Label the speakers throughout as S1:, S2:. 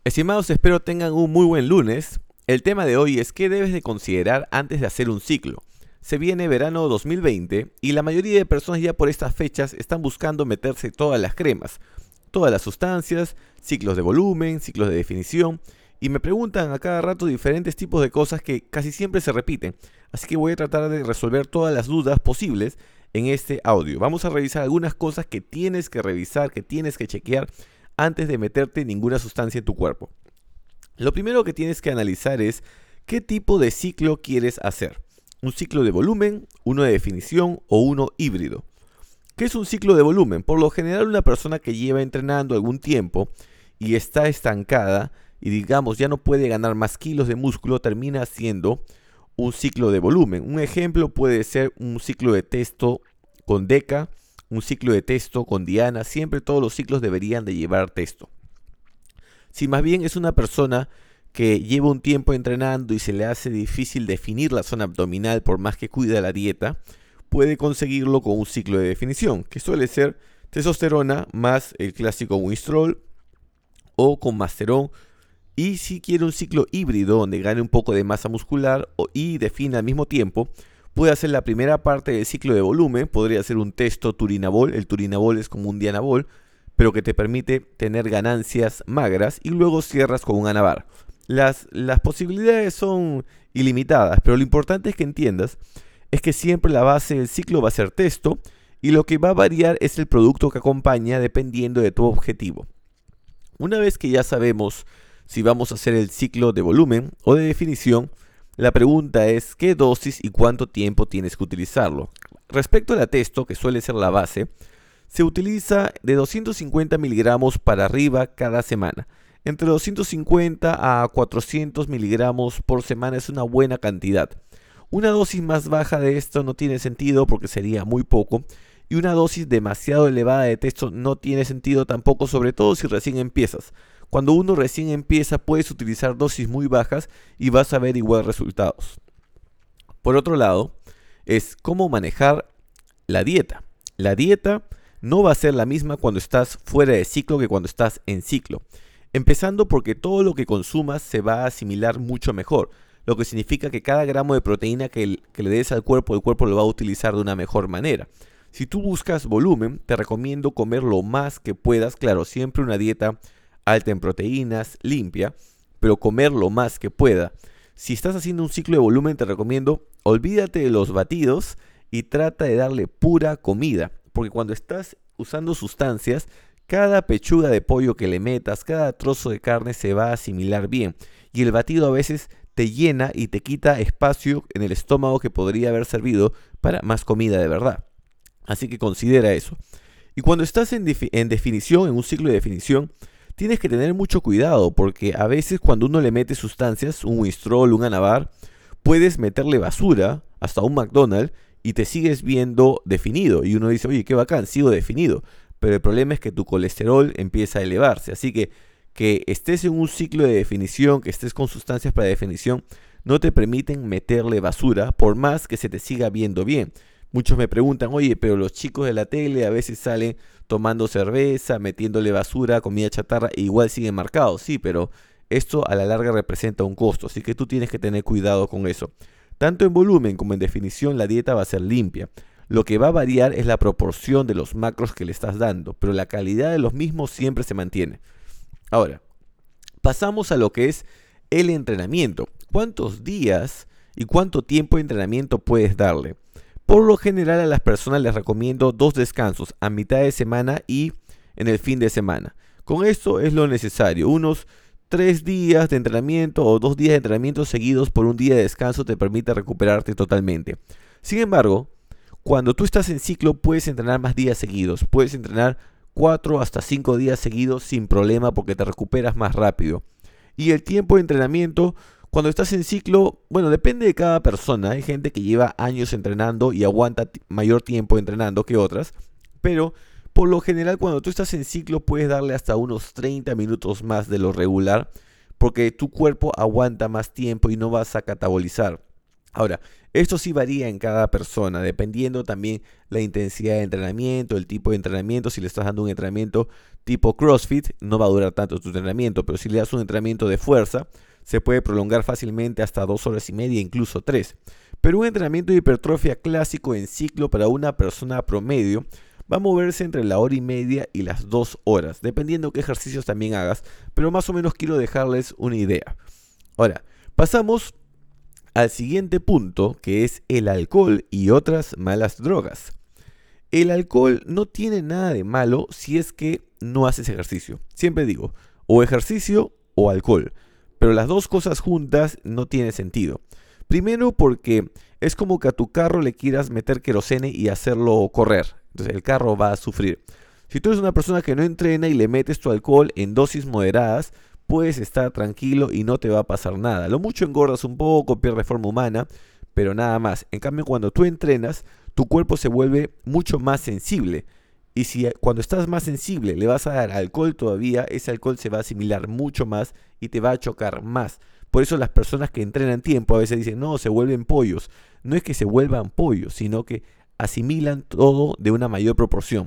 S1: Estimados, espero tengan un muy buen lunes. El tema de hoy es qué debes de considerar antes de hacer un ciclo. Se viene verano 2020 y la mayoría de personas ya por estas fechas están buscando meterse todas las cremas, todas las sustancias, ciclos de volumen, ciclos de definición y me preguntan a cada rato diferentes tipos de cosas que casi siempre se repiten. Así que voy a tratar de resolver todas las dudas posibles en este audio. Vamos a revisar algunas cosas que tienes que revisar, que tienes que chequear antes de meterte ninguna sustancia en tu cuerpo. Lo primero que tienes que analizar es qué tipo de ciclo quieres hacer. ¿Un ciclo de volumen, uno de definición o uno híbrido? ¿Qué es un ciclo de volumen? Por lo general una persona que lleva entrenando algún tiempo y está estancada y digamos ya no puede ganar más kilos de músculo, termina haciendo un ciclo de volumen. Un ejemplo puede ser un ciclo de testo con Deca, un ciclo de testo con Diana. Siempre todos los ciclos deberían de llevar testo. Si más bien es una persona que lleva un tiempo entrenando y se le hace difícil definir la zona abdominal por más que cuida la dieta, puede conseguirlo con un ciclo de definición, que suele ser testosterona más el clásico Winstrol o con Masteron. Y si quiere un ciclo híbrido donde gane un poco de masa muscular y define al mismo tiempo, puede hacer la primera parte del ciclo de volumen, podría ser un testo turinabol, el turinabol es como un dianabol, pero que te permite tener ganancias magras y luego cierras con un anabar. Las posibilidades son ilimitadas, pero lo importante es que entiendas es que siempre la base del ciclo va a ser testo y lo que va a variar es el producto que acompaña dependiendo de tu objetivo. Una vez que ya sabemos si vamos a hacer el ciclo de volumen o de definición, la pregunta es qué dosis y cuánto tiempo tienes que utilizarlo. Respecto a la testo, que suele ser la base, se utiliza de 250 miligramos para arriba cada semana. Entre 250 a 400 miligramos por semana es una buena cantidad. Una dosis más baja de esto no tiene sentido porque sería muy poco. Y una dosis demasiado elevada de testo no tiene sentido tampoco, sobre todo si recién empiezas. Cuando uno recién empieza puedes utilizar dosis muy bajas y vas a ver igual resultados. Por otro lado, es cómo manejar la dieta. La dieta no va a ser la misma cuando estás fuera de ciclo que cuando estás en ciclo. Empezando porque todo lo que consumas se va a asimilar mucho mejor, lo que significa que cada gramo de proteína que le des al cuerpo, el cuerpo lo va a utilizar de una mejor manera. Si tú buscas volumen, te recomiendo comer lo más que puedas, claro, siempre una dieta alta en proteínas, limpia, pero comer lo más que pueda. Si estás haciendo un ciclo de volumen, te recomiendo olvídate de los batidos y trata de darle pura comida, porque cuando estás usando sustancias, cada pechuga de pollo que le metas, cada trozo de carne se va a asimilar bien, y el batido a veces te llena y te quita espacio en el estómago que podría haber servido para más comida de verdad. Así que considera eso. Y cuando estás en definición, en un ciclo de definición, tienes que tener mucho cuidado porque a veces cuando uno le mete sustancias, un Winstrol, un Anavar, puedes meterle basura hasta un McDonald's y te sigues viendo definido. Y uno dice, oye, qué bacán, sigo definido. Pero el problema es que tu colesterol empieza a elevarse. Así que estés en un ciclo de definición, que estés con sustancias para definición, no te permiten meterle basura por más que se te siga viendo bien. Muchos me preguntan, oye, pero los chicos de la tele a veces salen tomando cerveza, metiéndole basura, comida chatarra, e igual siguen marcados. Sí, pero esto a la larga representa un costo, así que tú tienes que tener cuidado con eso. Tanto en volumen como en definición, la dieta va a ser limpia. Lo que va a variar es la proporción de los macros que le estás dando, pero la calidad de los mismos siempre se mantiene. Ahora, pasamos a lo que es el entrenamiento. ¿Cuántos días y cuánto tiempo de entrenamiento puedes darle? Por lo general a las personas les recomiendo 2 descansos a mitad de semana y en el fin de semana. Con esto es lo necesario. Unos 3 días de entrenamiento o 2 días de entrenamiento seguidos por un día de descanso te permite recuperarte totalmente. Sin embargo, cuando tú estás en ciclo puedes entrenar más días seguidos. Puedes entrenar 4 hasta 5 días seguidos sin problema porque te recuperas más rápido. Y el tiempo de entrenamiento, cuando estás en ciclo, bueno, depende de cada persona. Hay gente que lleva años entrenando y aguanta mayor tiempo entrenando que otras. Pero por lo general cuando tú estás en ciclo puedes darle hasta unos 30 minutos más de lo regular. Porque tu cuerpo aguanta más tiempo y no vas a catabolizar. Ahora, esto sí varía en cada persona, dependiendo también la intensidad de entrenamiento, el tipo de entrenamiento. Si le estás dando un entrenamiento tipo CrossFit, no va a durar tanto tu entrenamiento, pero si le das un entrenamiento de fuerza, se puede prolongar fácilmente hasta 2 horas y media, incluso 3. Pero un entrenamiento de hipertrofia clásico en ciclo para una persona promedio va a moverse entre la hora y media y las 2 horas, dependiendo qué ejercicios también hagas, pero más o menos quiero dejarles una idea. Ahora, pasamos al siguiente punto, que es el alcohol y otras malas drogas. El alcohol no tiene nada de malo si es que no haces ejercicio. Siempre digo, o ejercicio o alcohol, pero las dos cosas juntas no tiene sentido. Primero porque es como que a tu carro le quieras meter querosene y hacerlo correr. Entonces el carro va a sufrir. Si tú eres una persona que no entrena y le metes tu alcohol en dosis moderadas, puedes estar tranquilo y no te va a pasar nada. Lo mucho engordas un poco, pierdes forma humana, pero nada más. En cambio, cuando tú entrenas, tu cuerpo se vuelve mucho más sensible. Y si cuando estás más sensible le vas a dar alcohol todavía, ese alcohol se va a asimilar mucho más y te va a chocar más. Por eso las personas que entrenan tiempo a veces dicen, no, se vuelven pollos. No es que se vuelvan pollos, sino que asimilan todo de una mayor proporción.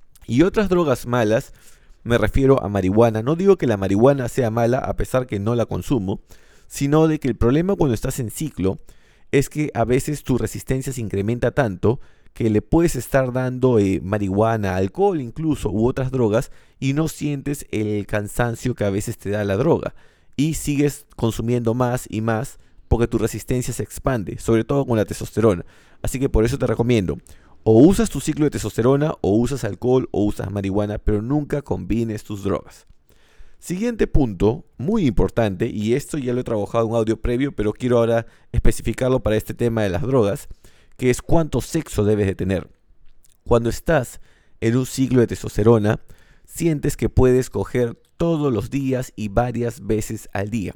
S1: Y otras drogas malas, me refiero a marihuana. No digo que la marihuana sea mala a pesar que no la consumo, sino de que el problema cuando estás en ciclo es que a veces tu resistencia se incrementa tanto que le puedes estar dando marihuana, alcohol incluso u otras drogas y no sientes el cansancio que a veces te da la droga y sigues consumiendo más y más porque tu resistencia se expande, sobre todo con la testosterona. Así que por eso te recomiendo, o usas tu ciclo de testosterona, o usas alcohol, o usas marihuana, pero nunca combines tus drogas. Siguiente punto, muy importante, y esto ya lo he trabajado en un audio previo, pero quiero ahora especificarlo para este tema de las drogas, que es cuánto sexo debes de tener. Cuando estás en un ciclo de testosterona, sientes que puedes coger todos los días y varias veces al día.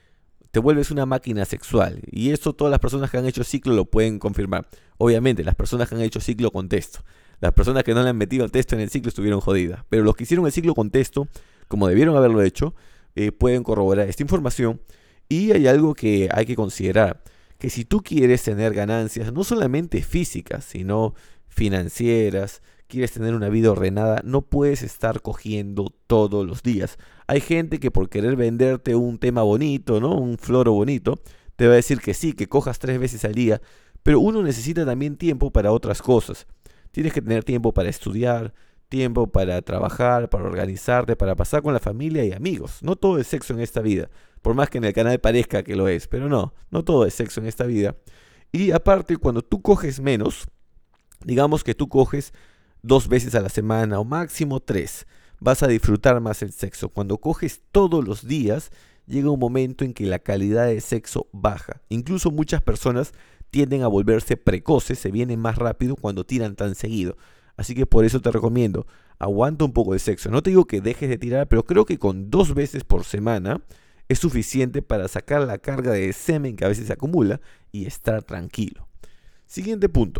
S1: Te vuelves una máquina sexual. Y esto todas las personas que han hecho ciclo lo pueden confirmar. Obviamente, las personas que han hecho ciclo con testo. Las personas que no le han metido el testo en el ciclo estuvieron jodidas. Pero los que hicieron el ciclo con testo, como debieron haberlo hecho, pueden corroborar esta información. Y hay algo que hay que considerar. Que si tú quieres tener ganancias, no solamente físicas, sino financieras, quieres tener una vida ordenada, no puedes estar cogiendo todos los días. Hay gente que por querer venderte un tema bonito, ¿no? Un floro bonito, te va a decir que sí, que cojas 3 veces al día, pero uno necesita también tiempo para otras cosas. Tienes que tener tiempo para estudiar, tiempo para trabajar, para organizarte, para pasar con la familia y amigos. No todo es sexo en esta vida, por más que en el canal parezca que lo es, pero no todo es sexo en esta vida. Y aparte, cuando tú coges menos, digamos que tú coges 2 veces a la semana o máximo 3, vas a disfrutar más el sexo. Cuando coges todos los días, llega un momento en que la calidad de sexo baja. Incluso muchas personas tienden a volverse precoces, se vienen más rápido cuando tiran tan seguido. Así que por eso te recomiendo, aguanta un poco de sexo. No te digo que dejes de tirar, pero creo que con 2 veces por semana es suficiente para sacar la carga de semen que a veces se acumula y estar tranquilo. Siguiente punto.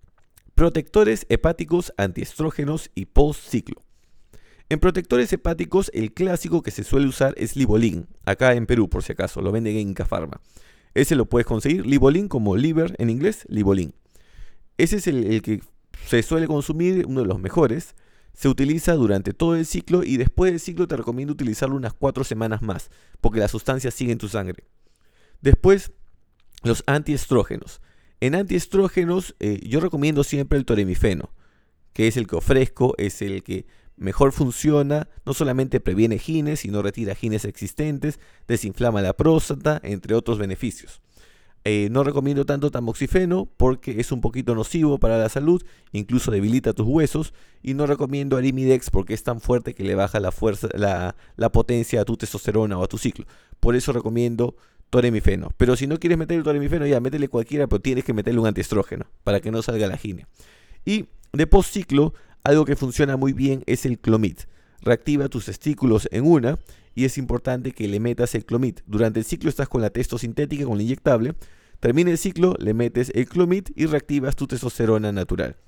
S1: Protectores hepáticos, antiestrógenos y post-ciclo. En protectores hepáticos, el clásico que se suele usar es Livolin. Acá en Perú, por si acaso, lo venden en Inca Pharma. Ese lo puedes conseguir, Livolin como liver en inglés, Livolin. Ese es el que se suele consumir, uno de los mejores. Se utiliza durante todo el ciclo y después del ciclo te recomiendo utilizarlo unas 4 semanas más, porque la sustancia sigue en tu sangre. Después, los antiestrógenos. En antiestrógenos yo recomiendo siempre el toremifeno, que es el que ofrezco, es el que mejor funciona, no solamente previene gines, sino retira gines existentes, desinflama la próstata, entre otros beneficios. No recomiendo tanto tamoxifeno porque es un poquito nocivo para la salud, incluso debilita tus huesos, y no recomiendo Arimidex porque es tan fuerte que le baja la fuerza, la potencia a tu testosterona o a tu ciclo. Por eso recomiendo toremifeno. Pero si no quieres meter el toremifeno, ya métele cualquiera, pero tienes que meterle un antiestrógeno para que no salga la gine. Y de postciclo, algo que funciona muy bien es el Clomid. Reactiva tus testículos en una y es importante que le metas el Clomid. Durante el ciclo estás con la testo sintética, con la inyectable. Termina el ciclo, le metes el Clomid y reactivas tu testosterona natural.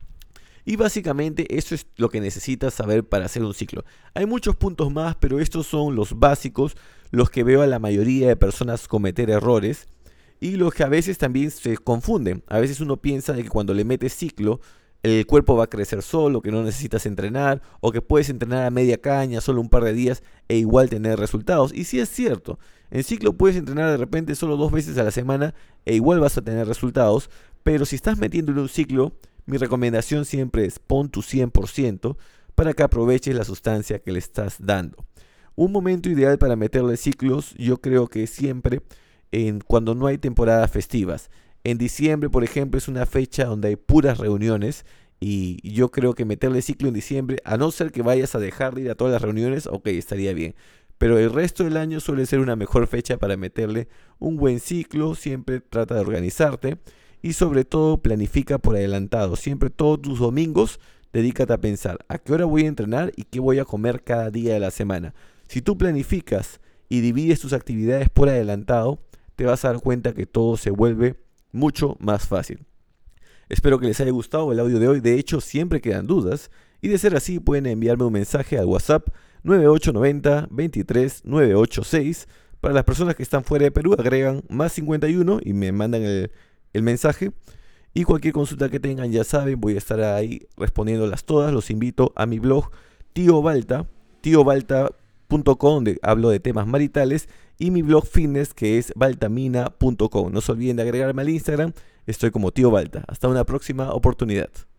S1: Y básicamente eso es lo que necesitas saber para hacer un ciclo. Hay muchos puntos más, pero estos son los básicos, los que veo a la mayoría de personas cometer errores. Y los que a veces también se confunden. A veces uno piensa de que cuando le metes ciclo, el cuerpo va a crecer solo, que no necesitas entrenar, o que puedes entrenar a media caña, solo un par de días, e igual tener resultados. Y sí es cierto, en ciclo puedes entrenar de repente solo 2 veces a la semana, e igual vas a tener resultados, pero si estás metiendo en un ciclo, mi recomendación siempre es pon tu 100% para que aproveches la sustancia que le estás dando. Un momento ideal para meterle ciclos, yo creo que siempre cuando no hay temporadas festivas. En diciembre, por ejemplo, es una fecha donde hay puras reuniones y yo creo que meterle ciclo en diciembre, a no ser que vayas a dejar de ir a todas las reuniones, ok, estaría bien. Pero el resto del año suele ser una mejor fecha para meterle un buen ciclo. Siempre trata de organizarte y sobre todo planifica por adelantado. Siempre todos tus domingos dedícate a pensar a qué hora voy a entrenar y qué voy a comer cada día de la semana. Si tú planificas y divides tus actividades por adelantado, te vas a dar cuenta que todo se vuelve mucho más fácil. Espero que les haya gustado el audio de hoy. De hecho, siempre quedan dudas y de ser así pueden enviarme un mensaje al WhatsApp 9890 23 986. Para las personas que están fuera de Perú, agregan más 51 y me mandan el mensaje. Y cualquier consulta que tengan, ya saben, voy a estar ahí respondiéndolas todas. Los invito a mi blog Tío Balta, tiobalta.com, donde hablo de temas maritales, y mi blog fitness, que es baltamina.com. No se olviden de agregarme al Instagram, estoy como Tío Balta. Hasta una próxima oportunidad.